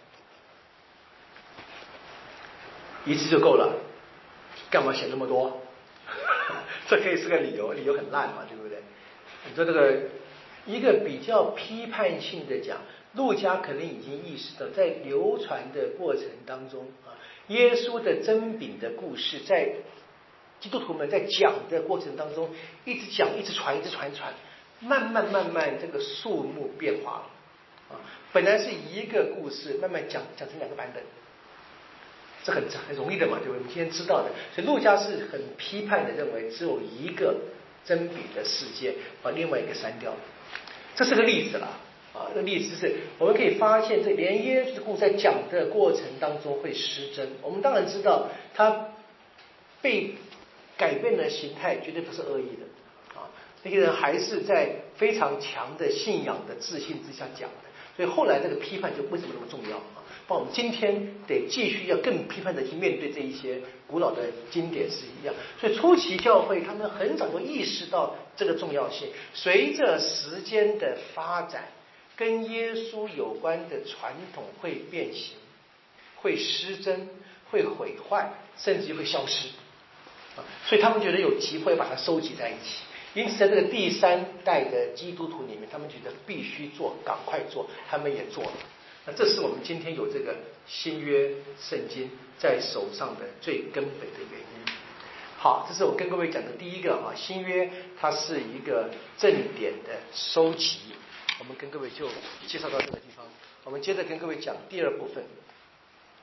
一次就够了，干嘛写那么多？这可以是个理由，理由很烂嘛，对不对？你说这个一个比较批判性的讲，路加可能已经意识到，在流传的过程当中啊，耶稣的蒸饼的故事，在基督徒们在讲的过程当中，一直讲，一直传，一直传传，慢慢慢慢这个数目变化了啊。本来是一个故事，慢慢讲讲成两个版本。这很很容易的嘛，对不对？我们今天知道的，所以路加是很批判的认为只有一个真饼的世界，把另外一个删掉。这是个例子啦，啊，这个例子是我们可以发现，这连耶稣的故事在讲的过程当中会失真。我们当然知道他被改变的形态绝对不是恶意的啊，那些人还是在非常强的信仰的自信之下讲的，所以后来这个批判就为什么那么重要啊？包括我们今天得继续要更批判的去面对这一些古老的经典是一样。所以初期教会他们很早就意识到这个重要性，随着时间的发展，跟耶稣有关的传统会变形，会失真，会毁坏，甚至会消失啊。所以他们觉得有机会把它收集在一起。因此在这个第三代的基督徒里面，他们觉得必须做，赶快做，他们也做了。那这是我们今天有这个新约圣经在手上的最根本的原因。好，这是我跟各位讲的第一个啊，新约它是一个正典的收集，我们跟各位就介绍到这个地方。我们接着跟各位讲第二部分，